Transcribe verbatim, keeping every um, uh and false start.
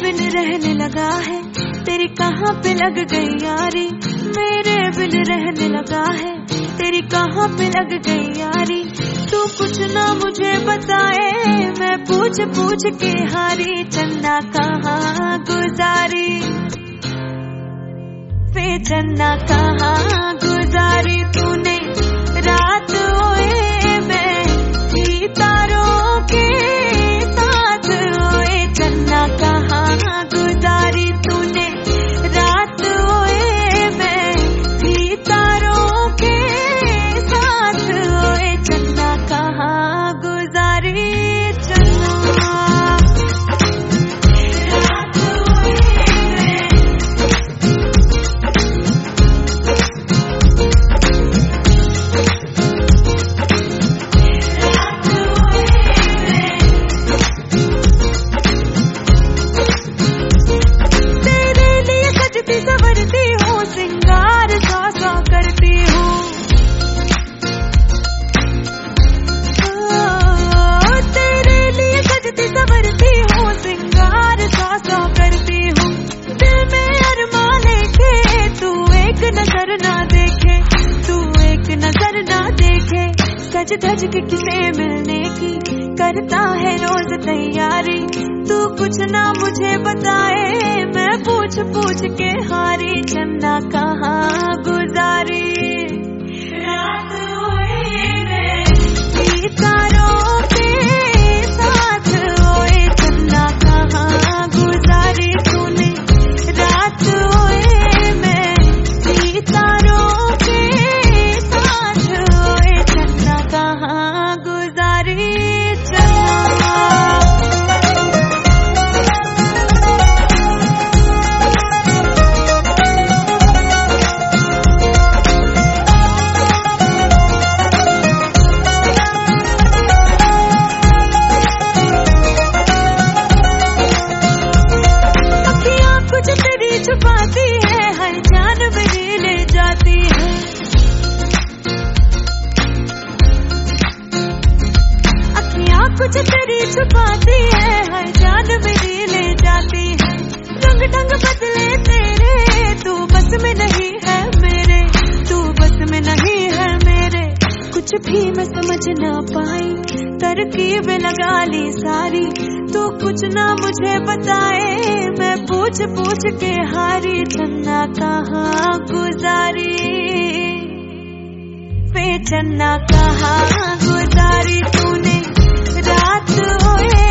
बिन रहने लगा है, तेरी कहाँ पे लग गई यारी। मेरे बिन रहने लगा है, तेरी कहाँ पे लग गई यारी। तू कुछ ना मुझे बताए, मैं पूछ पूछ के हारी। चन्ना कहाँ गुजारी, वे चन्ना कहाँ गुजारी तूने रात। ओए मैं थी तारों के साथ, ओए चन्ना कहाँ गुजारी तूने रात। ओए मैं थी तारों के साथ, ओए चन्ना कहाँ गुजारी। संवरती हूँ, सिंगार सौ सौ करती हूँ, तेरे लिए सजती संवरती हूँ, सिंगार सौ सौ करती हूँ। दिल में अरमान लेके तू एक नजर ना देखे, तू एक नजर ना देखे। सज धज के किसे मिलने की करता है रोज तैयारी। तू कुछ ना मुझे बताए, मैं पूछ पूछ के हारी। चन्ना कहाँ गुजारी रात। ओए मैं तारों के साथ, ओए चन्ना कहाँ गुजारी तूने रात। ओए मैं तारों के साथ, ओए चन्ना कहाँ गुजारी। छुपाती है हर जान मेरी ले जाती है, अखियाँ कुछ तेरी छुपाती है हर जान मेरी ले जाती है। रंग ढंग बदले तेरे, तू बस में नहीं है मेरे, तू बस में नहीं है मेरे। कुछ भी मैं समझ ना पाई, तरकीब लगा ली सारी। तू कुछ ना मुझे बताए, मैं पूछ पूछ के हारी। चन्ना कहाँ गुजारी, वे चन्ना कहाँ गुजारी तूने रात। ओए